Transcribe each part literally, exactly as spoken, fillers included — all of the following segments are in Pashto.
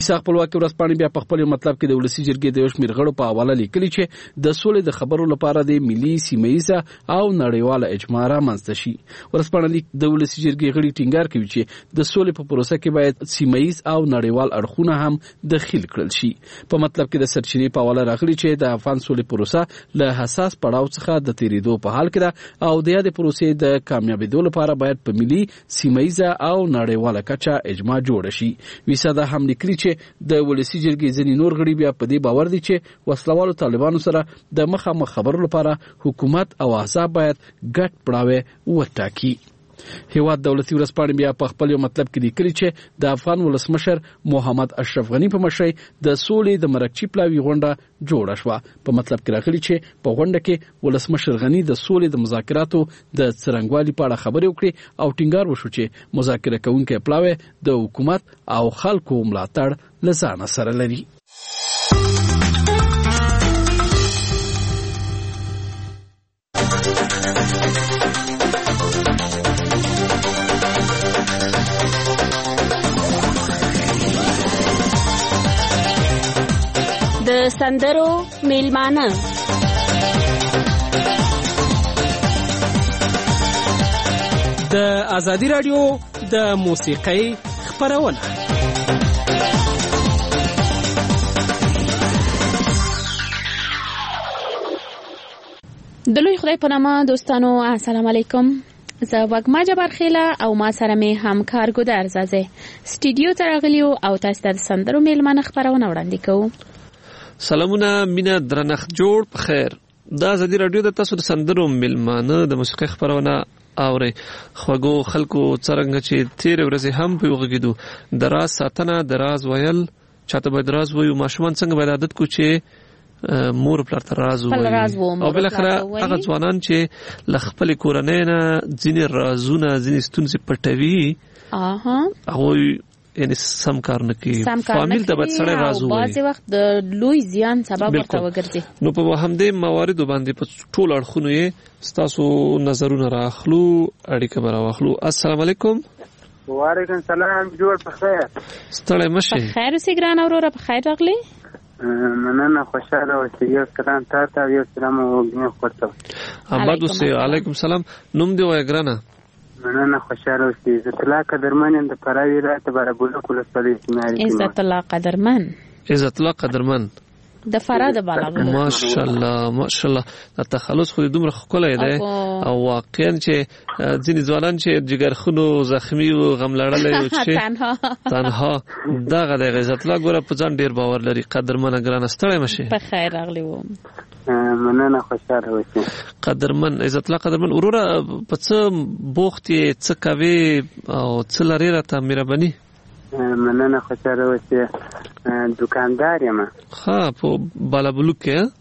کیسه خپلواکي ورځپاڼې بیا په خپل مطلب کې د ولسی جرګې د یو شمېر غړو په حواله لیکلي چې د سولې د خبرو لپاره د ملي سیمه‌ایزه او نړیواله اجماع رامنځته شي. ورځپاڼه لیک د ولسی جرګې غړي ټینګار کوي چې د سولې په پروسه کې باید سیمه‌ایز او نړیوال اړخونه هم دخیل کړل شي. په مطلب کې د سرچینې په حواله راغلي چې د افغان سولې پروسه له حساس پړاو څخه د تیریدو په حال کې ده او د یادې پروسې د کامیابیدو لپاره باید په ملي سیمه‌ایزه او نړیواله کچه اجماع جوړ شي. ویسا دا هم لیکلي چې د ولسی جرګې ځینې نور غړي بیا په دې باور دي چې وسلوالو طالبانو سره د مخامخ خبرو لپاره حکومت او احزاب باید ګډ پړاو وټاکي. هیواد دولتي ورځپاڼې بیا په خپل مطلب کې لیکلي چې د افغان ولسمشر محمد اشرف غنی په مشرۍ د سولې د مرکچی پلاوی غونډه جوړه شوه. په مطلب کې راغلي چې په غونډه کې ولسمشر غنی د سولې د مذاکراتو د څرنګوالي په اړه خبرې وکړي او ټینګار وشو چې مذاکره کوونکي پلاوی د حکومت او خلکو ملاتړ لزانه سره لري. د سندرو میلمانه د ازادي رادیو د موسیقۍ خپرونه. د لوی خدای په نامه دوستانو السلام علیکم. زه وګما جبار خیله او ما سره مې همکار ګودر زازه سټوډیو ته راغلیو او تاسو ته د سندرو میلمانه خپرونه وړاندې کوو. سلامونه مینا درنښت جوړ په خیر. دا ازادي رادیو د تاسو د سندرو میلمانه د موسیقۍ خپرونه اوري. خوږو خلکو څرنګه چې تیر ورځې هم په وګیدو د راز ساتنه د راز ویل چاته به راز وایو ماشومان څنګه باید عادت کو چې مور پلار ته راز وایي او بل اخر هغه ځوانان چې ل خپل کورنۍ نه ځینې رازونه ځینې ستونزې پټوي اها هغه یعنی سم کار نه کوي فامیل ته باید سره راز وایي بعضی وخت د لوی زیان سبب ورته وګرځي. نو په همدې موارد باندې په ټول اړخونو یې ستاسو نظرونه راخلو اړیکه به راخلو. السلام علیکم. وعلیکم السلام. جوړ په خیر. ستړی مشه. په خیر اوسې ګران اوروره په خیر راغلی. مننه خوشاله اوسې. یو سلام تاسو او یو سلام وګڼه خورته. آباد اوسې. علیکم السلام. نوم دی وای ګرانه. مننه خوشاله اوسې. عزت الله قدرمن د پراوی راته برابر کول سپاري سماري. عزت الله قدرمن. عزت الله قدرمن د فراد بالا غو. ماشاءالله ماشاءالله. د تخلص خو دومره خولای دی او واقعا چې ځینې ځوانان چې جګرخونو زخمی او غم لړلې او چې تنها تنها دغه د عزت الله ګوره په ځان ډیر باور لري. قدرمن ګران ستړی مشه. په خیر راغلی و. مننه خوشاله اوسې. قدرمن عزت الله قدرمن وروره په څه بوخت یې څه کوي او څه لري راته مهرباني. مننه خوشاله اوسې. دکاندار یم. ها په بالابلوک کې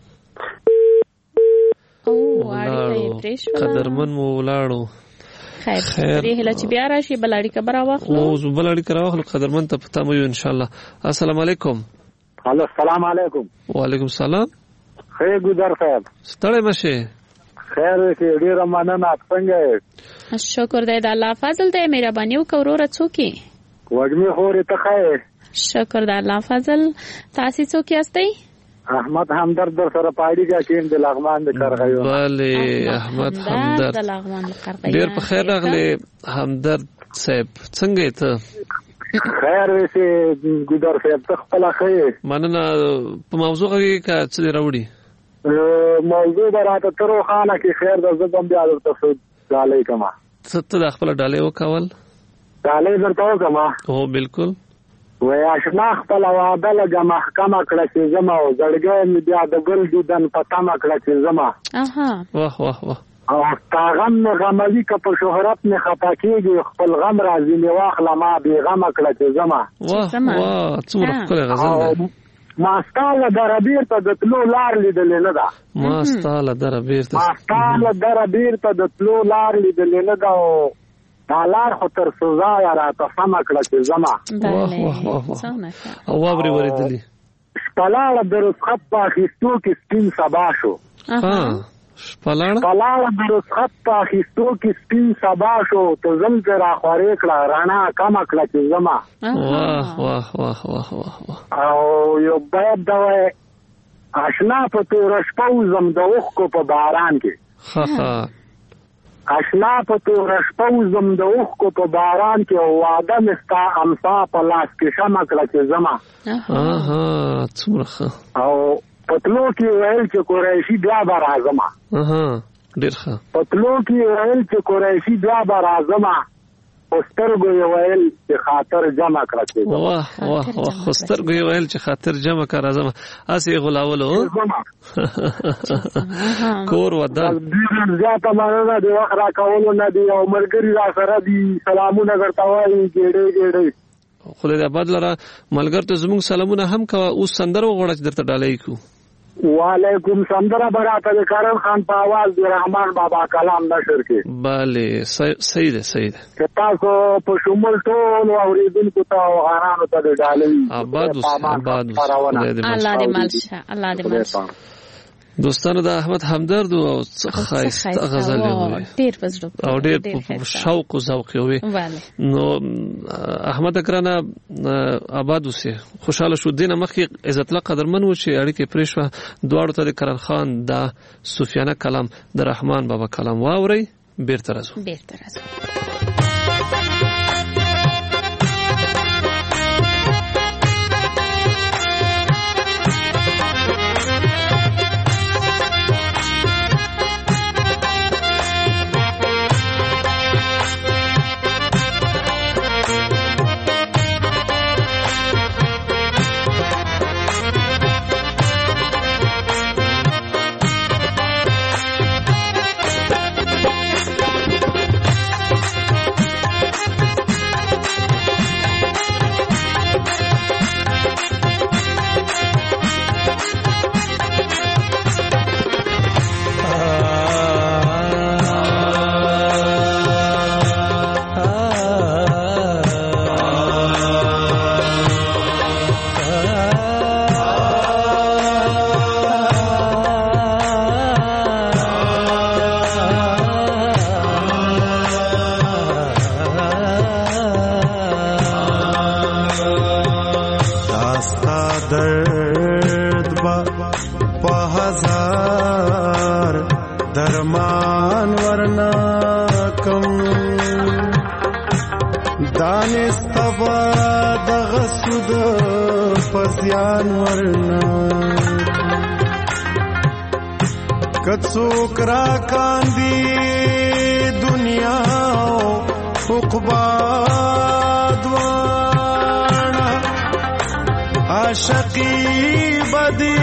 او اړیکه پرېښوله. قدرمن مو ولاړو. خیر پرې هله چې بیا راشي بل اړیکه به راواخلو. او زه بل اړیکه راواخلو. قدرمن ته پته مو ان شاء الله. السلام علیکم. هلو السلام علیکم. وعلیکم السلام. خیر ګودر صاحب. ستړی مشه. خیر اوسې. ډیره مننه. څنګه یې؟ شکر دی د الله فضل دی. مهرباني وکړه وروره څوک یې؟ وږمې خورې ته خیر. شکر د الله فضل. تاسو څوک یاستئ؟ احمد همدرد در سره پاړی کا کین د لغمان د کرغیو. بله احمد همدرد د لغمان د کرغیو. ډیر په خیر راغلی همدرد صاحب. څنګه ته؟ خیر اوسې ګودر صاحب. ته خپل خیر. مننه. په موضوع کې کا څه راوړي؟ موضوع براته تر خانه کې خیر د زبم بیا درته ډالۍ کما. څه ته خپل ډالۍ وکول؟ ډالۍ درته وکما. او بالکل. وای آشنا خپل واده لګه محکمه کړه چې زما او زړګی مې بیا د ګل دیدن پته مه کړه چې زما. اها واه واه واه. او تا غم مې غموي که په شهرت مې خفه کېږي خپل غم راځي مې واخله ما بې غمه کړه چې زما. واه واه څومره ښکلی غزل دی. ما ستا له دره بیرته د تلو لار لیدلې نه ده. ما ستا له دره بیرته ما ستا له دره بیرته د تلو لار لیدلې نه ده او دا لار خو تر سزایه راته سمه کړه چې زما. واه واه واه. او واورې ورېدلې. شپه لاړه د رخصت په اخیستو کې سپین سبا شو. ها پلاړه پلاړه د رخصت په اخیستو کې سپین سبا شو ته زم کې را خورې کړه رڼا کمه کړه چې زما واه واه واه واه واه او یو بیت دا وایي اشنا په توره شپه وزم د اوښکو په باران کې ها ها اشنا په توره شپه وزم د اوښکو په باران کې او واده مې ستا امسا په لاس کې شمه کړه چې زما اها څومره ښه او پتلو کې ویل چې قریشي بیا به راځم اها ډېر ښه پتلو کې ویل چې قریشي بیا به راځم او سترګو یې ویل چې خاطر جمع کړه واه واه واه خو سترګو یې ویل چې خاطر جمع کړه راځم هسې غلاولو کور ودان زیاته مننه د وخت راکولو نه دی او ملګري را سره دي سلامونه درته وایي ګېډې ګېډې خدای دې آباد لره ملګر ته زموږ سلامونه هم کوه اوس سندره وغواړه چې درته ډالۍ کړو وعلیکم سندره براته د کرن خان په आवाज د رحمان بابا کلام نشر کې bale صحیح ده صحیح ده که تاسو په شمول ټول اوریدونکو ته او غرانو ته د ډالۍ آباد اوس آباد اوس الله دې مالشه الله دې مالشه دوستانو د احمد همدرد او خایسته غزل وي ډیر پزړه او ډیر شوق او ذوق وي نو احمد اکرانه آباد اوسه خوشاله شو دینه مخکې عزت الله قدرمن و چې اړیکې پرېښوه دواړو ته د کرن خان د سفیانه کلام د رحمان بابا کلام واوري بیرته راځو بیرته راځو کڅوک را کاندی دنیا عقبا دوانا عاشقی بدی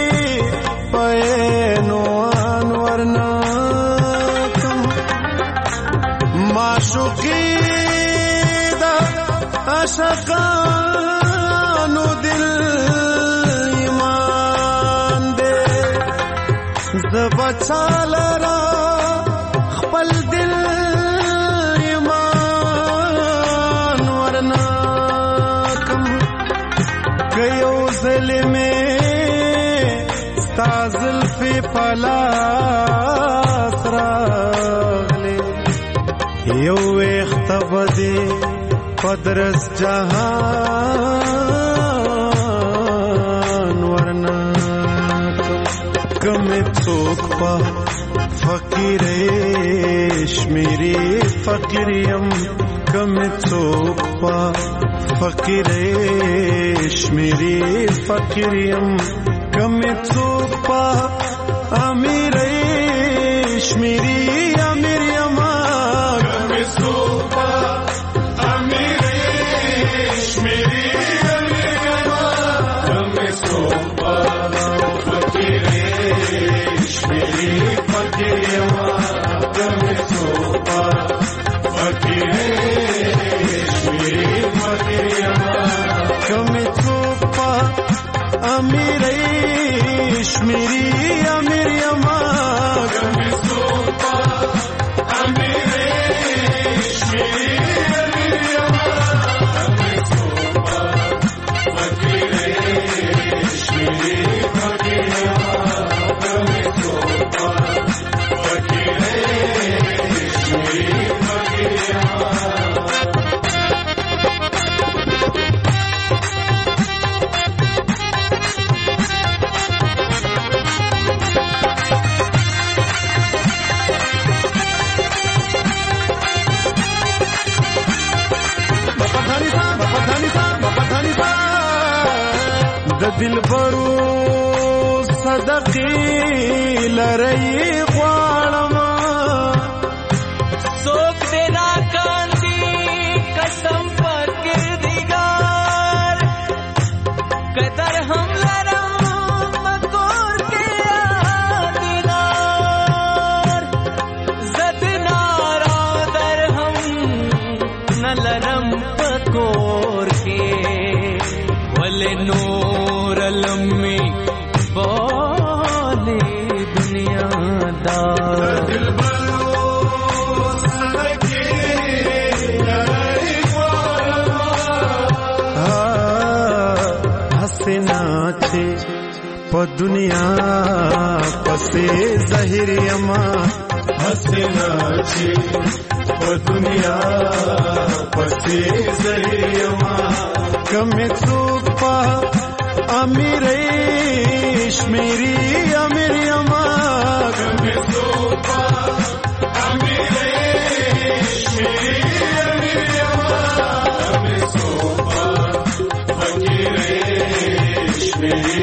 پینو انورنا کم معشوقی دا عاشقانو دل بچالرا خپل دل ایمان ورنا کم کيو ظلمه استازل په پلاس راغله یو اختبدي قدرس جهان ورنا کم څوک په فقیرش میری فقیریم کم څوک په فقیرش میری فقیریم کم څوک په امیرش میری امیریم کم څوک په امیرش میری امیریم کم څوک په امیرش میری امیریم کم سوپا امیرش میری امیریم کم سوپا فقیرش میری فقیریم کم سوپا د دلبرو صدقې لري غواړم څوک دې راکاندي قسم پر کردګار قدر هم لرم مکور کې یادګار زد نارا در هم نه لرم پکور کې ول نور لمي بولې دنیا دار په دنیا پسې ظاهر یما حسنا چې په دنیا پسې ظاهر یما کمه څوک په امیرې شمیري امیر یما کمه څوک په امیرې شمیري امیر یما کمه څوک په فقیرې شمیري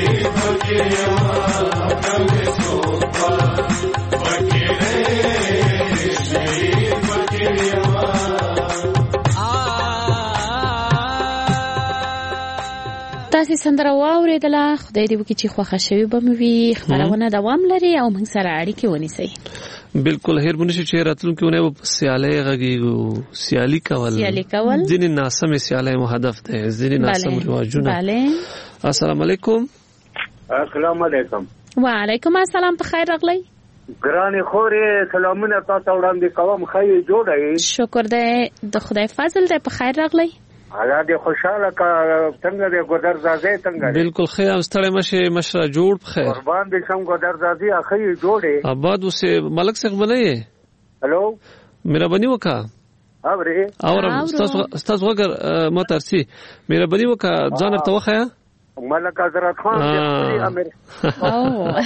تاسې سندره واورېدله. خدای دې وکړي چې خوښه شوي به مو وي. خپرونه دوام لري او موږ سره اړیکې ونیسئ. بالکل هیرمونی شي چې راتلونکي اونۍ به سیالۍ غږیږو. سیالي کول سیالي کول ځینې ناسمې سیالۍ مو هدف دی، ځینې ناسم رواجونه. بله السلام علیکم. السلام علیکم. وعلیکم السلام. په خیر راغلی. ګرانې خورې سلامونه تاسو وړاندې کوم. ښه یې جوړه یې؟ شکر دی د خدای فضل دی. په خیر راغلی. الله دې خوشاله کا. څنګه دې ګودر زازې څنګه دې؟ بالکل ښه یم. ستړی مشه مشره جوړ په خیر. قربان دې شم ګودر زازې ښه یې جوړې؟ آباد اوسې ملک څنګه بنئ؟ هلو مهرباني وکړه. اورې اورم تاسو تاسو وګر مترسي مهرباني وکړه ځان ته وخیا. ملک حضرت خان دې امیر او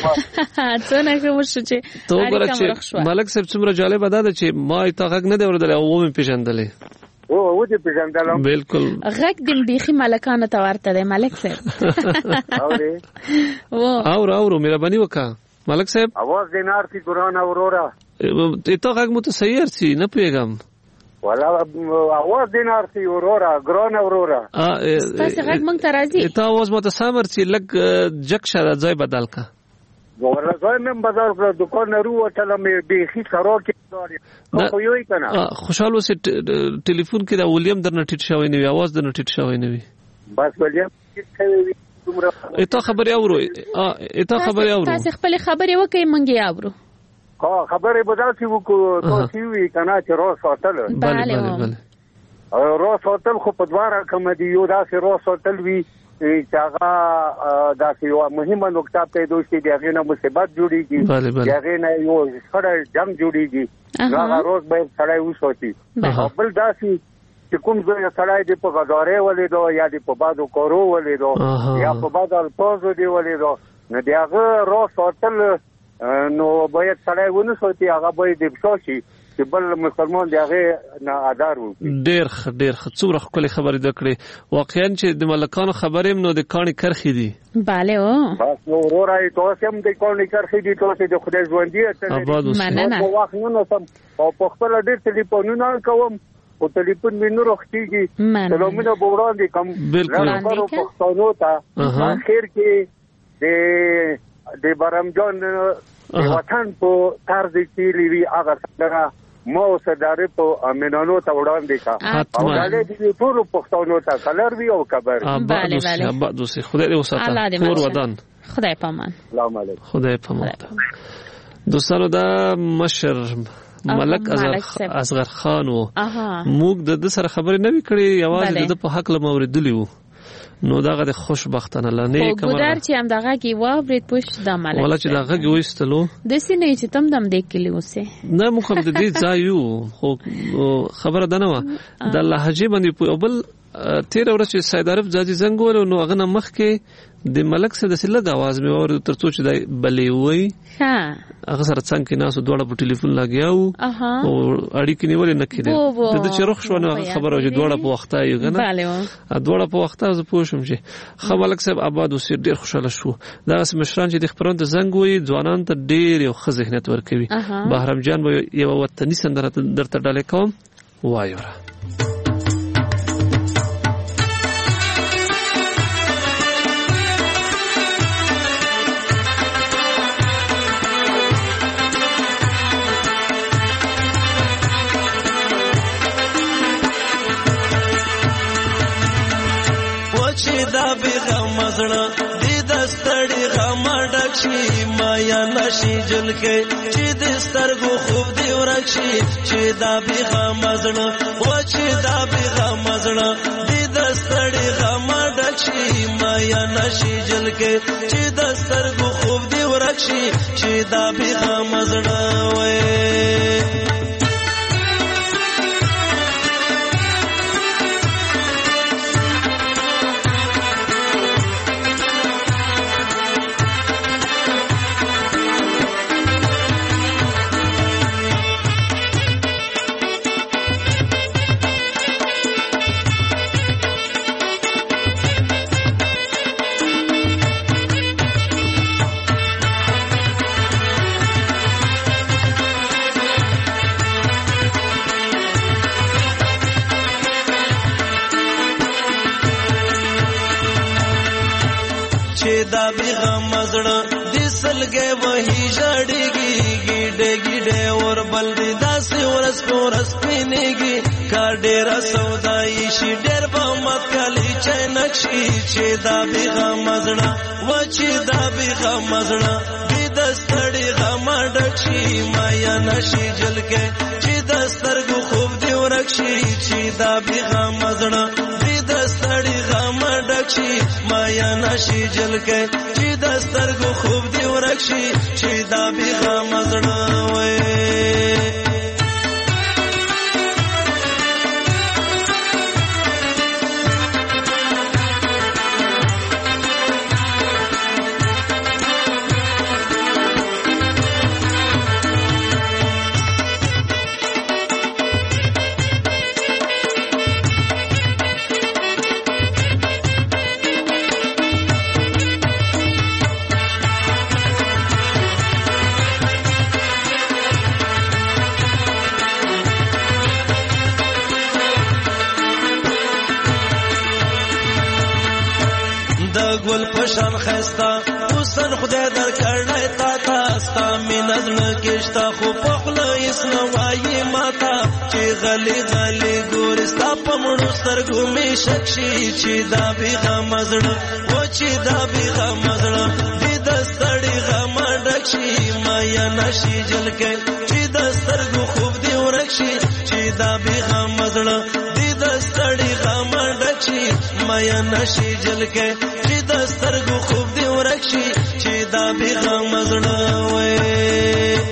څنګه کوم چې تو وګوره چې ملک صاحب څومره جالب ده چې ما ته غږ نه دی اوردل او و مې پیژندلې. او و دې پیژندلم. بالکل غږ دې بيخي ملکانو ته ورته دی ملک صاحب. اورې و اور اور مهرباني وکړه ملک صاحب. اواز دې نارتي ګران اورورا ته غږ مو ته صحیح ارسي نه پیغام ولا اواز دې نارتي اورورا ګران اورورا. تاسو غږ مونږ ته راځي. ته اواز مو ته سم ارسي لګ جک شره ځای بدل کا. ولا ځای مې بدل کړ. دکان نرو وټل مې بيخي سره کې داري. خو یو یې کنه خوشاله سي ټلیفون کې دا ولیم درنه ټیټ شوی نه وي. اواز درنه ټیټ شوی نه وي. بس ولیم ټیټ شوی وي. اته خبري اورو اته خبري اورو تاسو خپل خبري وکي مونږ یې اورو. ها خبره به داسې وکړو تاسو وی کنه چې روز ساتل. بله بله بله روز ساتل خو په دواره کوم دی. یو داسې روز ساتل وی چې هغه داسې یو مهمه نقطه پیدا شي. دغه نه مصیبت جوړیږي. دغه نه یو سره جنگ جوړیږي. هغه روز به سړی وسوتي. بل داسې چې کوم ځای سړی دی په غدارې ولیدو یا دی په بادو کورو ولیدو یا په بادو الفاظو دی ولیدو نو دغه روز ساتل نو باید سړی ونه سوتي. هغه باید د بشاشي چې بل مسلمان دی هغه نه ادار وکړي. ډېر ډېر څومره ښکلې خبرې ده کړې. واقعا چې د ملکانو خبرې نو د کاڼي کرښې دي. بله او بس نو وروره تاسو هم د کاڼي کرښې دي. تاسو د خدای ژوندي آباد اوسئ. مننه. وخت نه نسم او په خپل ډېر ټلیفونونه کوم او ټلیفون مې نور وختيږي. سلامونه به وړاندې کوم. بالکل پښتنو ته اخر کې د د برمجان وطن په طرز کې لوي هغه سره مو صدارې په امینانو ته وړاندې کا. او دا دې ټول پښتنو ته کلر وی او کبر. بله بله آباد اوسئ. خدای دې وساته. کور ودان. خدای پامان. سلام علیکم. خدای پامان. دوستانو دا مشر ملک اصغر خان وو. موږ د سره خبرې نه وکړې. یوازې د په حق له موریدلی وو. نو داغه د خوشبختانه لنه کومه ګودر چې هم دغه کې و برید پوش د ملک ولا چې دغه کې وستلو د سینې چې تم دم د کلی اوسه نه مخ د دې ځایو خو خبره ده نه و د لهجه باندې په بل تیر ورځ چې سید عارف ځاځي زنګ ول نو هغه نه مخ کې د ملک سره د سلګ आवाज مې اور تر څو چې د بلې وای ها هغه سره څنګه کې ناسو دوړه په ټلیفون لګیاو او اړیکې نیولې نه کېده د چې روخ شو نو خبره چې دوړه په وخته یو کنه بله دوړه په وخته ز پوه شم چې خملک صاحب آباد وسیر ډیر خوشاله شو دا اس مشران چې د خبرون ته زنګ وای ځوانان ته ډیر یو ښه ذهنیت ورکوي بهرام جان به یو وطني سندره درته ډالې کوم وایو دا بیغم مزړه دې دستړي غم ډکشي مایا نشي جلکه چې د سترګو خوب دی ورکشي چې دا بیغم مزړه و چې دا بیغم مزړه دې دستړي غم ډکشي مایا نشي جلکه چې د سترګو خوب دی ورکشي چې دا بیغم مزړه وې دا بیغم مزړه د سلګې وਹੀ جړېږي ګډې ګډې اور بل دې داسې ورس ورس پینېږي کار ډېر سودای شي ډېر په مت کلی چې نقشي چې دا بیغم مزړه و چې دا بیغم مزړه دې دستړي غم ډکشي مایا نشي جلکه چې دسترګو خوب دی ورکشي چې دا بیغم مزړه دې دستړي غم ډکشي مایا نشي جلکه چې دسترګو خوب دی ورکشي چې دا بیغم مزړه وې ګل پشان خستا حسن خدای در کړای تا تاستا مینځل کېشتا خو په خپل اسنه وایي ماتا چې غلي غلي ګورستا په مړو سترګو می شکشي چې دا بیغم مزړه و چې دا بیغم مزړه دې دستړي غم ډکشي مایا نشي جلکه چې دسترګو خوب دی ورکشي چې دا بیغم مزړه دې دستړي غم ډکشي مایا نشي جلکه دسترګو خوب دی ورکشي چې دا بیغم مزړه وې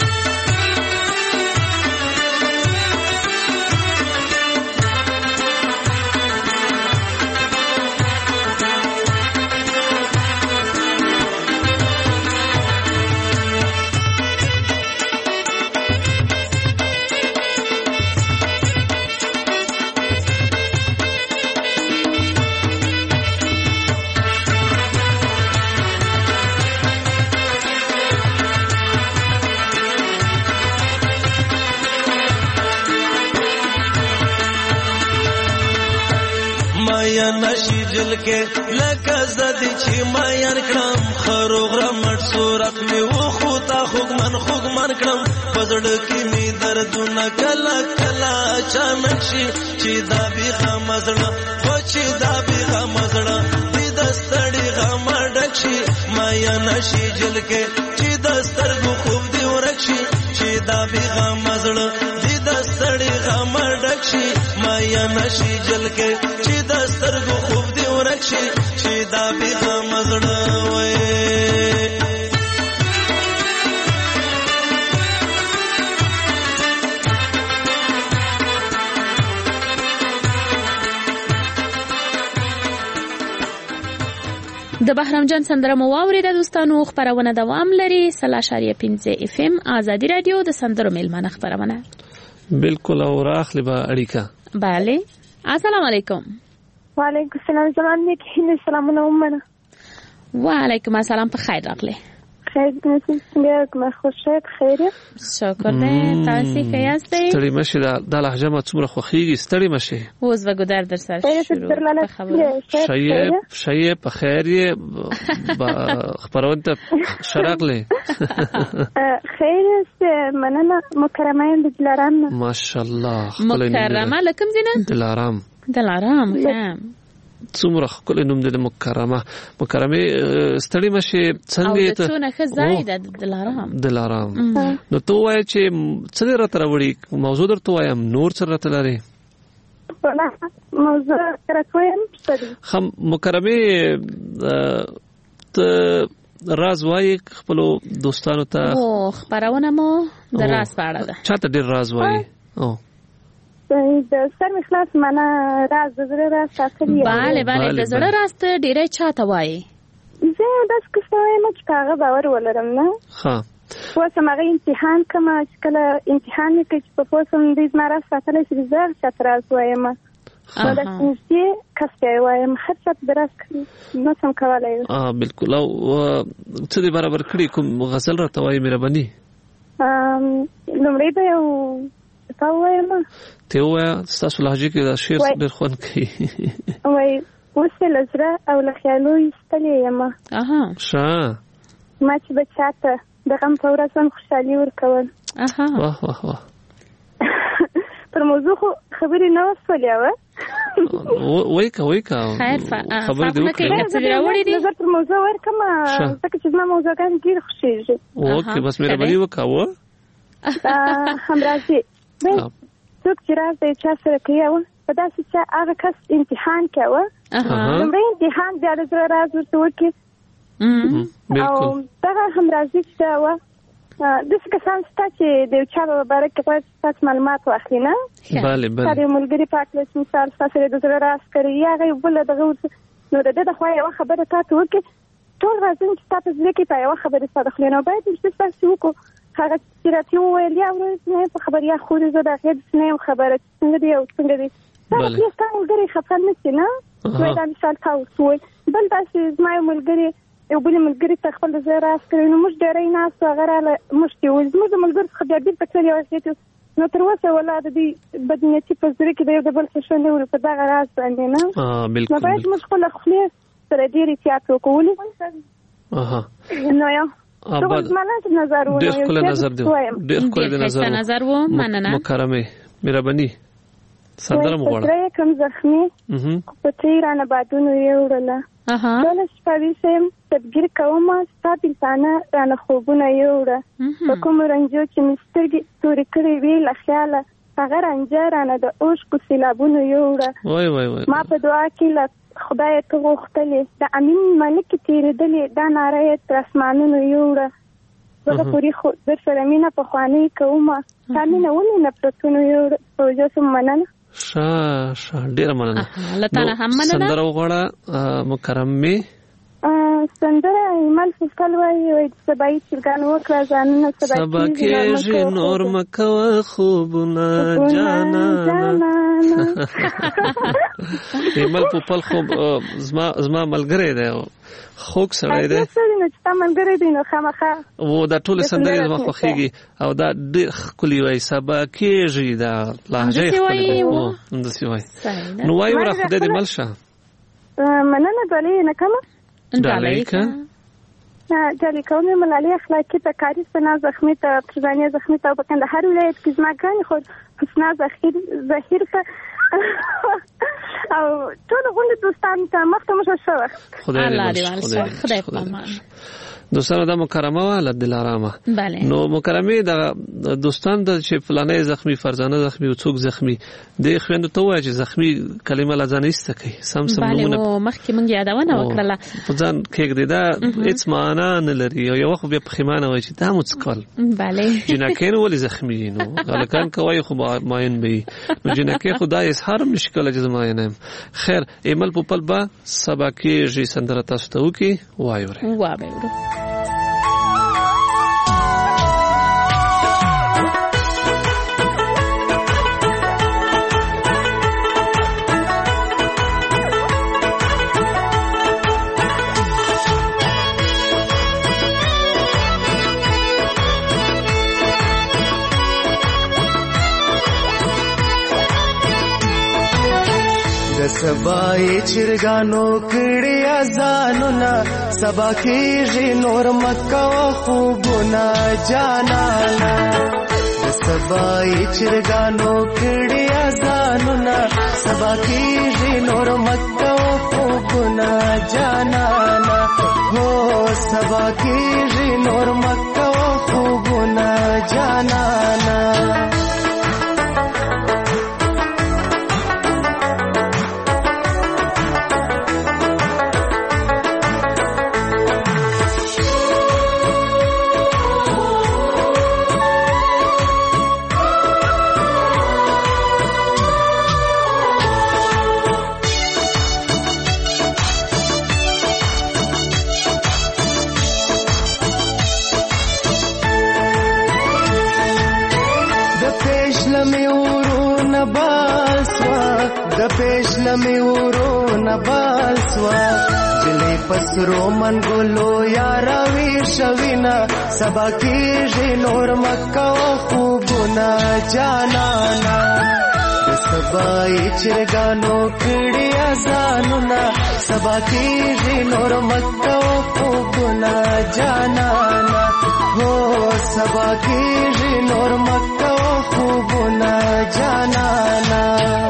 مایا نشي جلکه لکه زدي چې مایر کړم خروغ رمټ صورت می و خو تا خوګمن خوګمن کړم پزړ کې می دردونه کلا کلا چمن شي چې دا بیغم مزړه و چې دا بیغم مزړه دې دستړي غم ډکشي مایا نشي جلکه چې دسترګو خوب دی ورکشي چې دا بیغم مزړه دې دستړي غم ډکشي مایا نشي جلکه چې دسترګو خوب دی ورکشي چې دا بیغم مزړه وې د بهرام جان سندره مو واورېده دوستانو. خبرونه دوام لري سل اشاریه پنځه اف ام آزادی رادیو د سندرو میلمانه خبرونه بالکل او راخلی با اړیکه. بله السلام علیکم. وعلیکم السلام. زمان نیک هیله سلامونه ومنه. وعلیکم السلام. په خیر راغله. خیر دې څنګه ما خوشاله خیره. شکر دې تاسو ښه یاست؟ ستړي مشه د لهجه ما څومره خوخيږي. ستړي مشه اوس وګدار در سره شروع په خبره شایې شایې په خیر یې خبرونه ته شراغله. خیر است مننه. مکرمه د دلارام. ماشاءالله. مکرمه لکم دینه دلارام. دلارام خام څومره خپل نوم د مکرمه مکرمه ستړي مشه څنګه ته او څونه خزای د دلارام دلارام. نو تو وای چې څه راته راوړي موضوع درته وایم نور څه راته لري موضوع راته وایم خم مکرمه ته راز وای خپل دوستانو ته او خبرونه مو د راز په اړه ده. چاته ډیر راز وای او د سر مخلاص معنا راز د زړه راز ساتلی. bale bale د زړه راز ته ډیره چاته وای. زه داس کومه مچ کاغه باور ولرم نه. ها اوس مغه امتحان کما چې کله امتحان کې چې په فوسم دې زما راز ساتلی چې زه چاته راز وایم. نو دا چې کسته وایم هر څه دراز نو سم کولای. اه بالکل. او څه دې برابر کړی کوم غزل راته وای مهرباني. ام لمړی به یو تا وایم ته وای تاسو لهجه کې دا شعر ډېر خوند کوي. وای اوس لزره او لخیالو استلې یم. اها شا ما چې بچاته د غم په ورځ خوشحالي ورکول. اها واه واه واه. پر موضوع خبرې نه وسولې و وای کا وای کا خیر خبرې دی وکړه. نظر پر موضوع ورکم ځکه چې زما موضوعګان ډېر خوښیږي. اوکې بس مهرباني وکاوه. همراځي څوک چې راز د چا سره کوي په داسې چې هغه کس امتحان کوي لومړی امتحان بیا د زړه راز ورته وکړي. او دغه همراځي چې وه داسې کسان شته چې د یو چا په باره کې باید ستاسو معلومات واخلي نه. بله بله. ستا د یو ملګري په هکله چې مثال ستا سره د زړه راز کوي یا هغه یو بله دغه نو د ده د خوا یوه خبره تا ته وکړي ټول رازونه چې ستا په زړه کې په یوه خبرې ستا د خولې نه باید چې ستاسې وکړو هغه چې راته وویل یا ورځ په خبر یا خو زه د هغې داسې نه یم خبره چې څنګه دی او څنګه دی دا چې ستا ملګري خفه نه شي نه وایي دا مثال تا ورته وویل. بل داسې زما یو ملګري یو بلې ملګري ته خپل د زړه راز کوي نو موږ ډېری ناست وو هغه راله موږ ته یې وویل زموږ د ملګرو څخه بیا بېرته کړي یو ځای نو تر اوسه ولا د دې بدنیتي په زړه کې د یو د بل څه ښه نه ورو په دغه راز باندې نه. نو باید موږ خپله خولې سره ډېر احتیاط وکړو. ولې نو یو ډېر ښکلی نظر دی ډېر ښکلی نظر و مننه. مکرمه مهرباني سندره مو غواړم. زړه کوم زخمي په څېر رانه بادونو یوړله ټوله شپه ویښه یم تدبیر کومه ستا بېلتانه رانه خوبونه یوړه په کومو رنجو چې مې سترګې تورې کړې وې له خیاله هغه رنجه رانه د اوښکو سیلابونو یوړه. ما په دعا کې له خدای ته غوښتلې د امین ملکې تېرېدلې دا ناره یې تر اسمانونو یوړه. زه پورې خو در سره مینه پخوانۍ کومه تا مینه ولې نفرتونو یوړه. توجه سم مننه. ښه ښه ډېره مننه. سندره وغواړه مکرمې. سندره ایمل فسکل وایي وایي د سبایي چرګان وکړه ځانونه سبا کېږي نور مه کوه خوبونه جانانه. ایمل پوپل خوب زما ملګری دی خوږ سړی دی و دا ټولې سندرې زما خوښېږي او دا ډېر ښکلي وایي سبا کېږي دا لهجه یې ښکلې ده همداسې وایي. نو وایي وره خدای دې مل شه. مننه ډالۍ نه کومه ډالۍ که ډالۍ کوم یې ملالۍ اخلاقي ته کاري سنا زخمي ته پرزانیه زخمي ته په کندهار ولایت کې زما ګرانې خو حسنا ظهیر ته او ټول غونډې دوستانو ته مخته مو ښه وخت. خدای دې خدای په امان. دوستانو د مکرمه ول دلارامه بله نو مکرمه د دوستان د چې فلانه زخمی فرزانه زخمی او څوک زخمی د خويندو ته وایي چې زخمی کلمه لازم ایسته کوي سم سم نمونه بله مخکې مونږ یادونه وکړه په ځان کې د دا هیڅ معنا نه لري یو وخت بیا پخیمانه وایي چې دا مڅکل بله جنکین ولې زخمی نو الکان کوي خو ماین به نو جنکه خدای اظهار مشکل جزماین خیر ایمل په پل با سبا کې سندره تاسو ته وکي وایو وایو سبای چرګانو کړي اذانونه سبا کېږي نور مکه خوبونه جانانا سبای چرګانو کړي اذانونه سبا کېږي نور مکه خوبونه جانانا هو سبا کېږي نور مکه خوبونه جانانا لمی ورونه بالسوا جلی پسرو من ګلو یارا وی شوینا سبا کېږي نور مکه خوبونه جانانا سبای چرګانو کړي اذانونه سبا کېږي نور مکه خوبونه جانانا هو سبا کېږي نور مکه خوبونه جانانا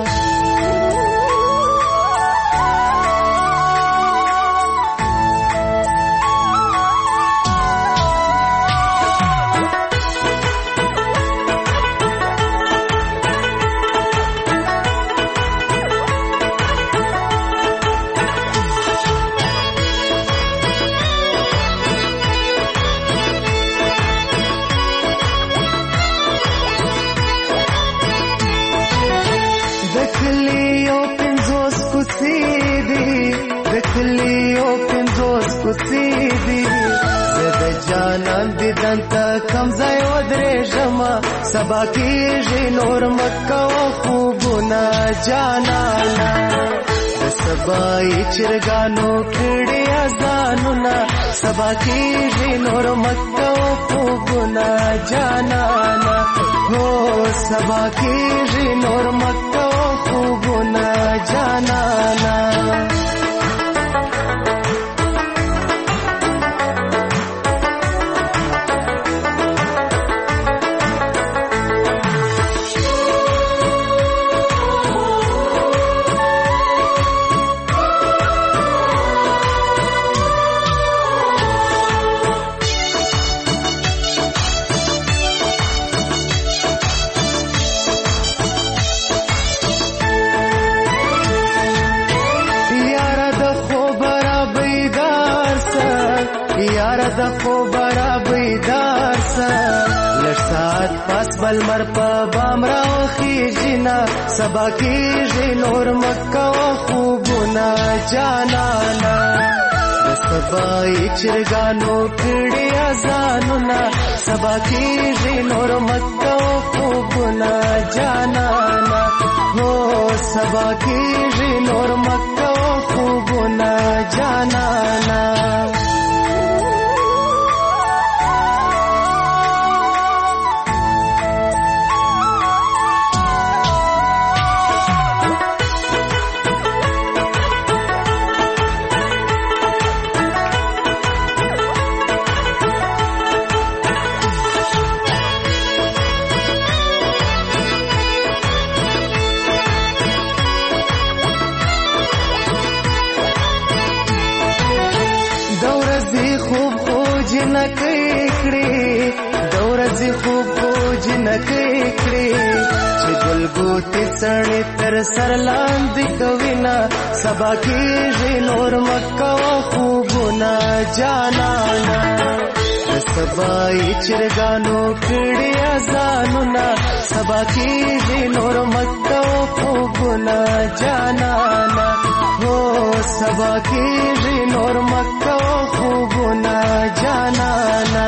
کم ځای ودرې جما سبا کېږي نور مکه خوبونه جانانا سبای چرګانو کړي اذانونه سبا کېږي نور مکه خوبونه جانانا هو سبا کېږي نور مکه خوبونه جانانا د خو برا بیدار سا لړسات پاس بل مر په بام راو خېجنا سبا کېږي نور مکه خوبونه جانانا سبای چرګانو کړي اذانونه سبا کېږي نور مکه خوبونه جانانا هو سبا کېږي نور مکه خوبونه جانانا جنکې کړې د ورځې خوب جنکې کړې چې ګلګوتې څڼې تر سر لاندې کوي نه سبا کېږي نور مکوه خوبونه جانانه د سبای چرګانو کړي اذانونه سبا کېږي نور مکوه خوبونه جانانه هو سبا کېږي نور مکوه خوبونه جانانه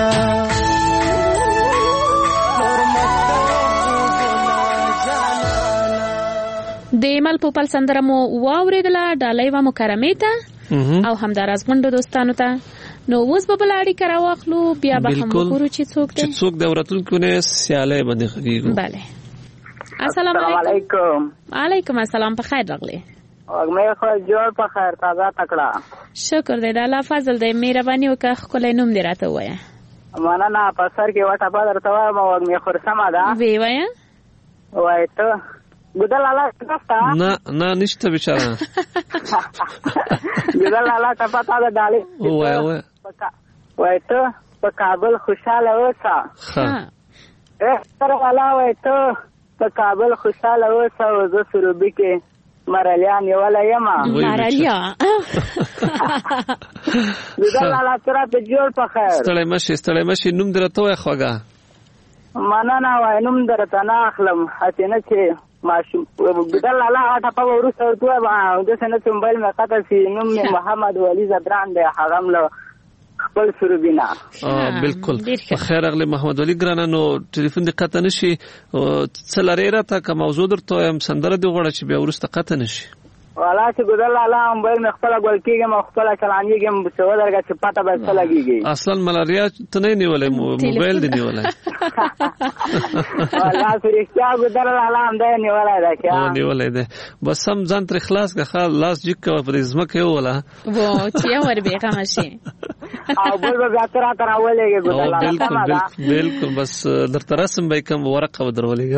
د مل پوپل سندره مو واوریدله ډالۍ و مکرمې ته او همداراز غونډو دوستانو ته. نو اوس به بل اړیکه راواخلو بیا به هم وګورو چې څوک دی چې څوک د ورتونکو نه سیاله باندې غږیږي. بله السلام علیکم. علیکم السلام. په خیر راغلی. وګمې خو جوړ په خیر تازه تکړه. شکر دی د الله فضل دی. مهرباني وکړه ښکلی نوم دې راته ووایه. مننه. په سر کې وټه په درته وایم وګمې خور سمه ده وی وایه وای ته ګودل لالا تاسو نه نه نشته بیچاره ګودل لالا ته پتا ده ډالې وای وای وای ته په کابل خوشاله اوسه. ها اے تر والا وای ته په کابل خوشاله اوسه او زه سروبي کې مرالیان یولا یما مارالیا ګودل لالا تر ته جوړ په خیر. ستړی مشي ستړی مشي نوم درته وای خوګه. مننه وای نوم درته نه اخلم هڅه نه چې ماشوم ګدل لالا اټه په ورسته ورته د سنت موبایل مې قطع سي نوم محمد ولی زدران دی هغه له خپل سروبینا. اه بالکل خیر اغلی محمد ولی ګرانه. نو ټلیفون دې قطع نشي څلری راته که موضوع درته هم سندره دی غواړه چې بیا ورسته قطع نشي. والا چې ګدل لالا موبایل مې خپل ګول کېږم او خپل چلانېږم څه ودرګه چې پته به څه لګيږي. اصلا ملاریا ته نه نیولې موبایل دی نیولې. والا فرښتیا ګدل لالا هم دی نیولې ده کیا نیولې ده بس سم ځان تر خلاص کا خال لاس جک په دې زمکه ولا وو چې ور به خامشي او بل به تر تر اولېږي ګدل لالا. بالکل بالکل بس درته رسم به کوم ورقه ودرولېږي.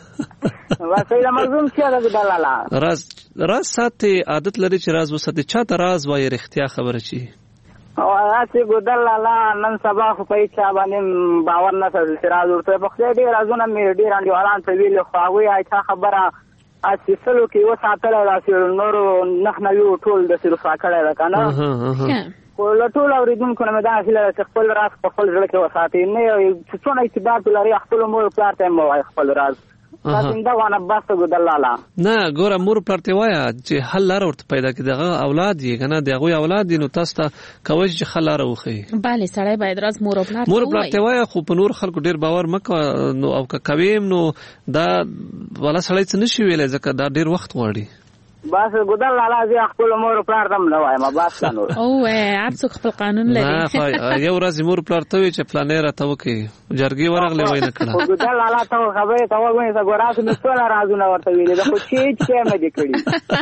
واسه مزوم چې دا ګدل لالا راز راز ساتي عادت لري چې راز وساتي چاته راز وایي رښتیا خبره چی او راځي ګدل لالا نن سبا خو په چا باندې باور نه سره چې راز ورته په خپل ډیر رازونه مې ډیر انډیوالان ته ویل خو هغه ایته خبره اساسلو کې و ساتل راځي نور نه نه یو ټول د سر فاکړه راکنه خو له ټول اوریدونکو نه دا اصله چې خپل راز په خپل ځل کې وساتي نه څونه اعتبار لري خپل مور پلار ته مو خپل راز دا وانه بس ګدل لالا. نه ګوره مور پلارته وایا چې حل لار ورته پیدا کړي دغه اولاد یې کنه دغه اولاد دي نو تاسو ته کوي چې حل لار وخی. bale سړی باید راز مور پلار مور پلارته وایا خو په نور خلکو ډیر باور مکو نو او کویم نو دا ولا سړی څه نشي ویلای ځکه دا ډیر وخت غواړي. بس ګدل لالا زه خپل مور پلار دم نه وایم بس نور او هر څوک خپل قانون لري. نه یو ورځ مور پلار ته وی چې پلانې راته وکي جرګي ورغلې وای نه کړه ګدل لالا ته خبره ته وای زه ګورات نو ټول رازونه ورته ویل دا خو چې چې مې دې کړی.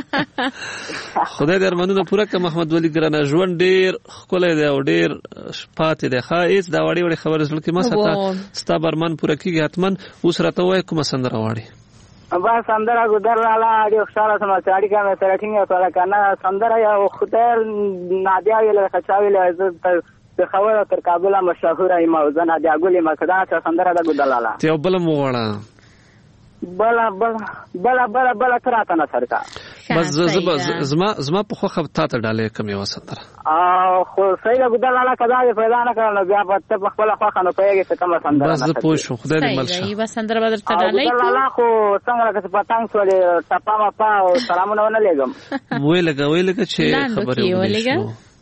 خدای دې ارمانونه پوره کړه محمد ولی ګرانه. ژوند ډیر خولې دی او ډیر پاتې دی ښه هیڅ دا وړي وړي خبره زړه کې ما ساته ستا برمان پوره کیږي حتمن. اوس راته وای کوم سندره واړي بس سندره ګدل لالا ډیر ښه سماچاري کا مې سره ټینګه سره کنه سندره یو خدای نادیا ویل خچاوي له د خبره تر کابل مشهور ای موزه نادیا ګلې مکدا چې سندره د ګدل لالا ته بل مو وړه بلا بلا بلا بلا بلا تراته نه سرکا بس زما زما په خوخه تا ته ډالې کم یو سندره او خو سیده ګدل لالا کدا پیدا نه کړل بیا په خپل خوخه نه پیږي څه کوم سندره بس زه پوه شو خدای دې ملشه ای بس سندره بدر ته ډالې ګدل لالا خو څنګه راکې پتنګ سولې ټپا ما پا او سلامونه ونه لګم وې لګا وې لګا چې خبره وې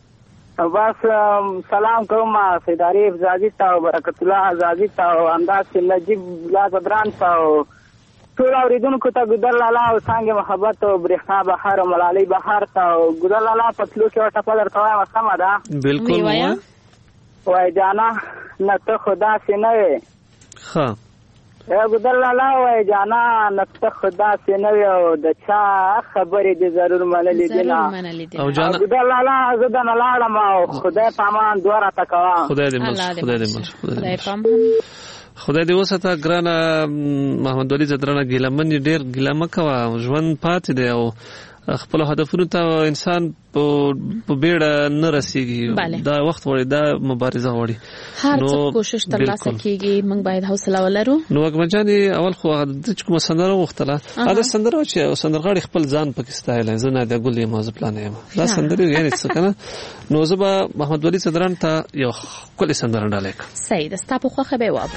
بس سلام کوم سید عارف زاجی تا برکت الله زاجی تا انداز نجیب لا بدران تا ټول اوریدونکو ته ګدل لالا او څنګه محبت او برېښنا بهار او ملالۍ بهار ته ګدل لالا پتلو کې ورته په درته وایم سمه ده بالکل وای جانا نه ته خدا سي نه وي ها اے ګدل لالا وای جانا نه ته خدا سي نه وي او د چا خبرې دې ضرور منلې دي نه او جانا ګدل لالا زه د نه لاړم او خدای پامان دواره تکوا خدای دې مل خدای دې مل خدای پامان خدای دې وساته ګرانه محمد ولی زدرانه ګیلمن ډیر ګیلمه کوا ژوند پات دی او خپل هدفونو ته انسان په بیړه نه رسیږي. دا وخت وړي، دا مبارزه وړي. هر څه کوشش ترلاسه کیږي، موږ باید حوصله ولرو. نو وګمجاني اول خو د چې کوم سندره وختله دا سندره چې سندرغاړي خپل ځان پکې ستایل زه نه د ګلې موضوع پلان یم دا سندره یې څه کنه. نو زه به محمد ولی صدران ته یو کلی سندره ډالې کوم. صحیح ده، ستاسو خو خبر واب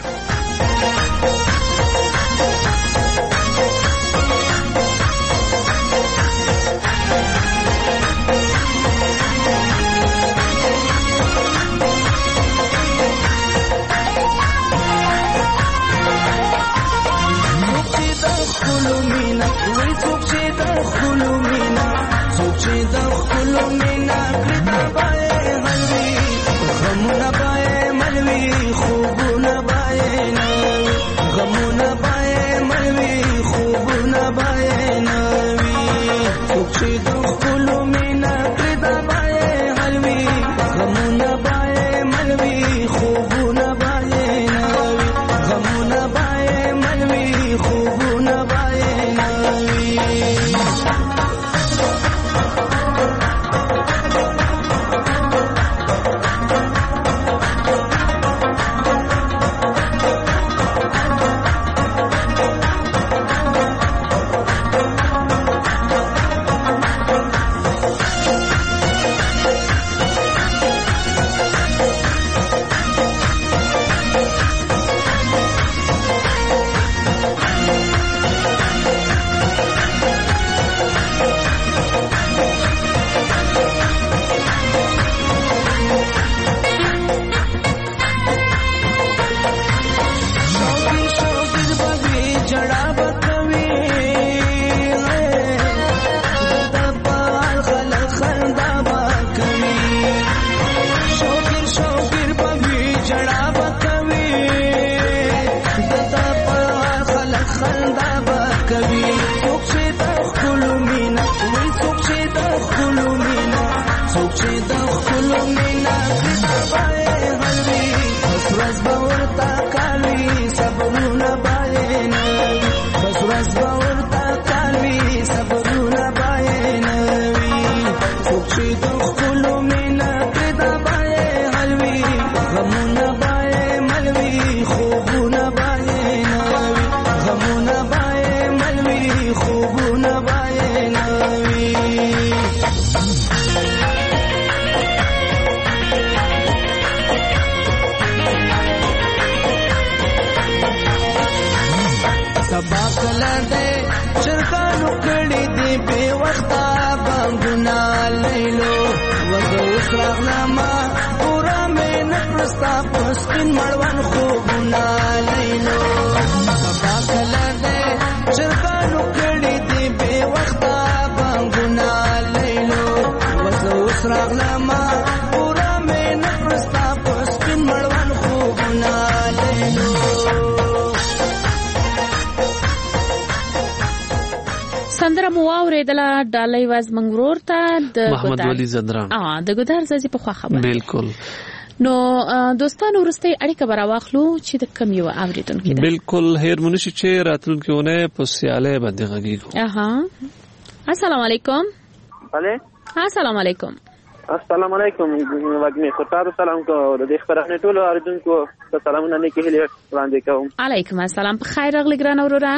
سندره مو اوریدله ډالۍ واز منګرور ته د محمد ولی زدران اه د ګدار زازي په خوا خبره بالکل. نو دوستانو ورسته اړیکه براواخلو چې د کم یو اوریدونکو ده بالکل هیر منشي چې راتلونکو نه په سیاله باندې غږیږي. اها السلام علیکم. بله السلام علیکم. السلام علیکم وګمی خطر سلام کو د دې خبرونه ټول اوریدونکو ته سلامونه نه کېږي وړاندې کوم. علیکم السلام، په خیر راغلی ګران اورورا.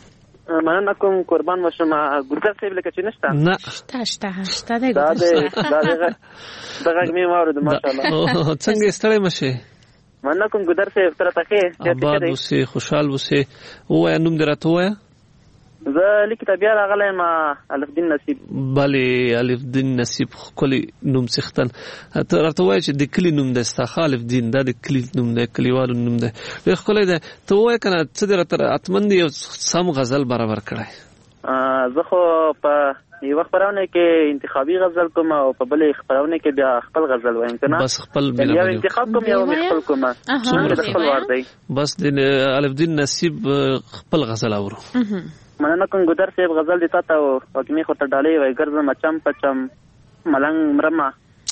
مننه کوم قربان وشم. ګردر صاحب لکه چې نشته نه شته شته شته دی دا دغه دغه می ماورد ماشاءالله. څنګه ستړی مشه؟ مننه کوم ګردر صاحب تر تاکي آباد وسه خوشحال وسه. و نوم درته وای زه لیکته بیا راغلی ما الف دین نصیب. بله الف دین نصیب کلی نوم څختن ته راته وای چې د کلی نوم د استخ الف دین د کلی نوم د کلیوالو نوم ده. به خپل ده ته وای کنه څه درته اتمن یو سم غزل برابر کړای. زه خو په یو خبرونه کې انتخابي غزل کوم او په بل خبرونه کې بیا خپل غزل وایم کنه. بس خپل بل یو انتخاب کوم یو خپل کوم څومره خپل ور دی. بس د الف دین نصیب خپل غزل اورو. مننه کوم ګدر صاحب غزل دیتا ته او کې می خو ته ډالې وای ګرځم چم پچم ملنګ مرما.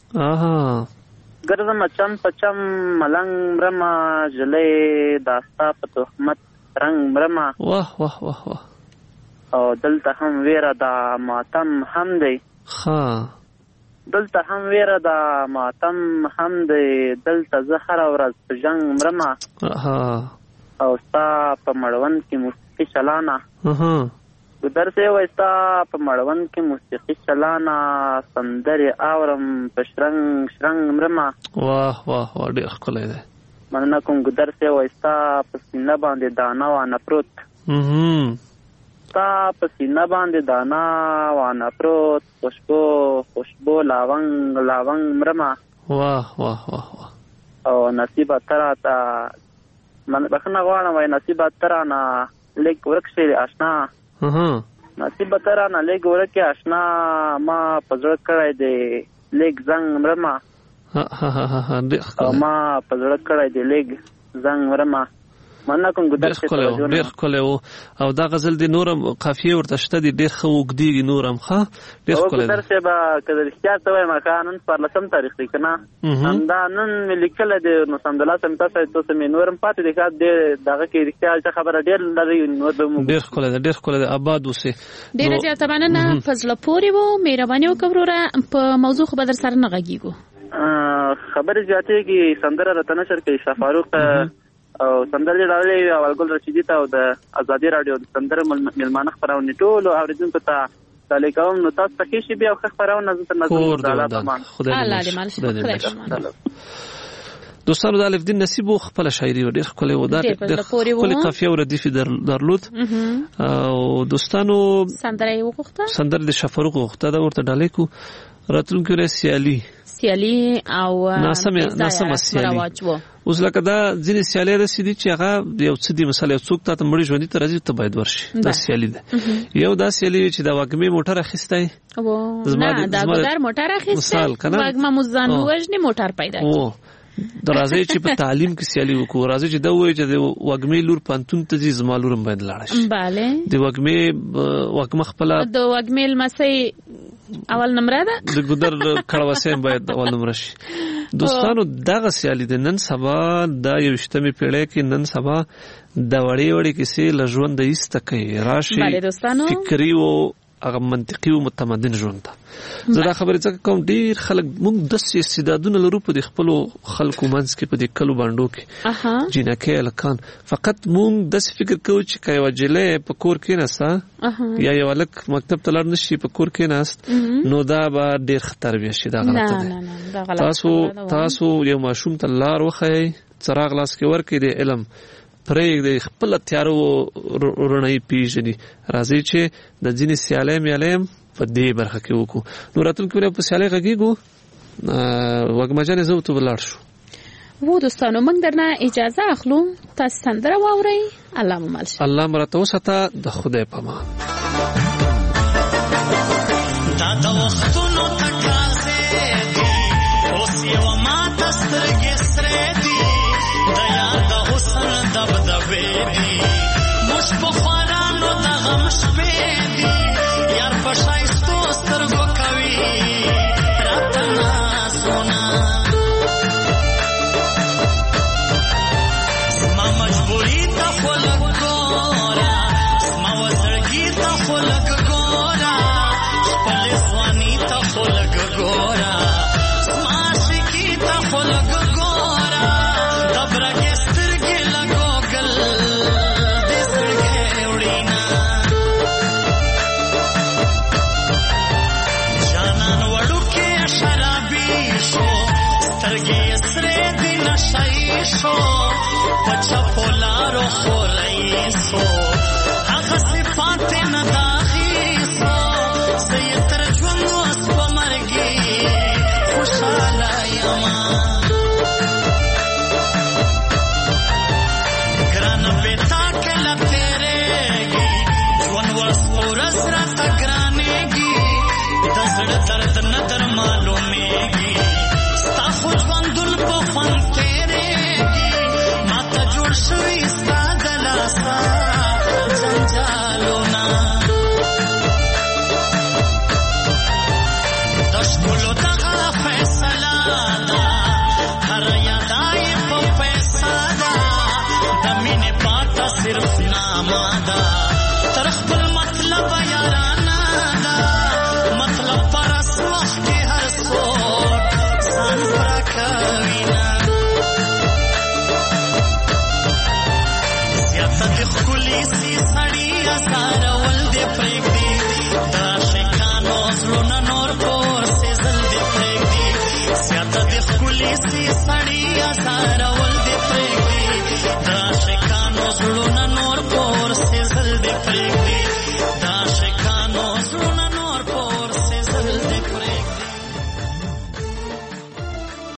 اها ګرځم چم پچم ملنګ مرما جلې داستا په تهمت رنگ مرما. واه واه واه واه او دلته هم ویره د ماتم هم دی. ها دلته هم ویره د ماتم هم دی. دلته زه هره ورځ په جنګ مرمه. ها او ستا په مړوند کې موسیقي چلانه. ها ګودر سه وای ستا په مړوند کې موسیقي چلانه. سندرې اورم په شرنګ شرنګ مرمه. واه واه واه ډېر ښکلی دی. مننه کوم ګودر سه وای ستا په سینه باندې دانه وانه پروت. ستا په سینه باندې دانا وانه پروت. خوشبو خوشبو لاونګ لاونګ مرمه. واه واه واه واه او نصیبه تراته من بخنه غواړم وای نصیبه ترانه لیک ورکشي آشنا. نصیبه ترانه لیک ورکه آشنا. ما پزړه کړای دی لیک زنګ مرمه. او ما پزړه کړای دی لیک زنګ مرمه. مننه کوم ګودر څه توجه. ډېر ښکلی و. او دا غزل د نورم قافیه ورته شته دي ډېر ښه اوږدېږي نورم. ښه ډېر ښکلی ګودر صاحب که د رښتیا ته وایم که نن څوارلسم تاریخ دی که نه همدا نن مې لیکلی دی نو سمدلاسه مې تاسو ته څه مې نور هم پاتې دی ښه دې دغه کې رښتیا څه خبره ډېر لري نور به موږ ډېر ښکلی دی ډېر ښکلی دی آباد اوسې. ډېره زیاته مننه په زړه پورې و. مهرباني وکړه وروره په موضوع خو به در سره نه غږېږو. خبرې زیاتېږي سندره راته نشر کوي شاه فاروق او سندرې راغلې اولګل رشیدي ته او د ازادي راډیو د سندرې مېلمانه خپرونې ټولو اوریدونکو ته ډالۍ کوم. نو تاسو ته ښې شي بیا ښه خپرونه زه تر نظر الله دې مال شي. دوستانو د الف دین نصیب خپل شاعري ډېر ښکلی و. دا ښکلې قافیه او ردیف درلود. او دوستانو سندره یې وغوښته سندره د شاه فاروق وغوښته دا ورته ډالۍ کو. راتلونکي ورځ سیالي سیالي او ناسمه ناسمه سیالي. اوس لکه دا ځینې سیالي داسې دي چې هغه یو څه دي مثلا یو څوک تاته مړي ژوندي ته راځي ته باید ورشي. دا سیالي ده. یو دا سیالي چې دا وږمې موټر اخیستی نه دا ګودر موټر اخیستی وږمه مو ځان وژني موټر پیدا کړي. د راځي چې په تعلیم کې سیالي وکړو. راځي چې دا وایي چې د وږمې لور پانتون ته ځي زما لورم باید لاړه شي. بله د وږمې وږمه خپله د وږمې لمسۍ اول نمره ده. د ګودر کړوسیم باید اول نمره شي. دوستانو دغه سیالي د نن سبا د یویشتمې پیړۍ کې نن سبا د وړې وړې کیسې له ژونده ایسته کوي. راشي فکري او هغه منطقي او متمدن ژوند ته. زه دا خبرې څنګه کوم ډېر خلک موږ داسې استعدادونه لرو په د خپلو خلکو منځ کې په د کلو بانډو کې جینکۍ هلکان. فقط موږ داسې فکر کوو چې که یوه جلۍ په کور کېناسته یا یو هلک مکتب ته لاړ نه شي په کور کېناست نو دا به ډېر ښه تربیه شي. دا غلطه ده. تاسو تاسو یو ماشوم ته لار وښیئ څراغ لاس کې ورکړئ د علم پرېږدئ خپله تیاره رڼایي پېژني. راځئ چې د ځینې سیالۍ میالۍ هم په دې برخه کې وکړو. نو راتلونکي ورځ په سیالۍ غږېږو. وږمه جانې زه ورته ولاړ شو. و دوستانو موږ درنه اجازه اخلو. تاسو سندره واورئ. الله مو مل شي. الله مو راته وساته. د خدای په امان. دا د وختونو تقاضې دي اوس یوه ماته سترګې سرې دي د یاد حسن دبدبې دي موږ پخوانانو د غم شپې دي یار په ښایستو سترګو کوي راته نازونه زما مجبوري ته خو لږ ګوره زما وزړګي ته خو لږ ګوره خپلې ځواني ته خو لږ ګوره زما عاشقي ته خو لږ ګوره د برګې سترګې لږ وګل دې زړګې وړينه جانان وړوکې شرابي شو سترګې سرې دي نشهيي شو په چپو لارو خولۍ سو هغه صفات نه داخیسو زه یې تر ژوند اوس په مرګي خوشحاله یمه ګرانه بېتا کله تېرېږي ژوند اوس ورځ راته ګرانېږي د زړه درد نه در معلومېږي ستا خو ژوندون په خوند تېرېږي ماته جوړ شوي ستا د لاسه جنجالونه د ښکلو دغه فیصله ده هره یاده یې په پیسه ده د مینې پاته صرف نامه ده تر خپل مطلب وینا زیاته د خولي سي سړی اسارول دې پرېږدي دا شکانو زړونه نور کور سي زل دې پرېږدي زیاته د خولي سي سړی اسارول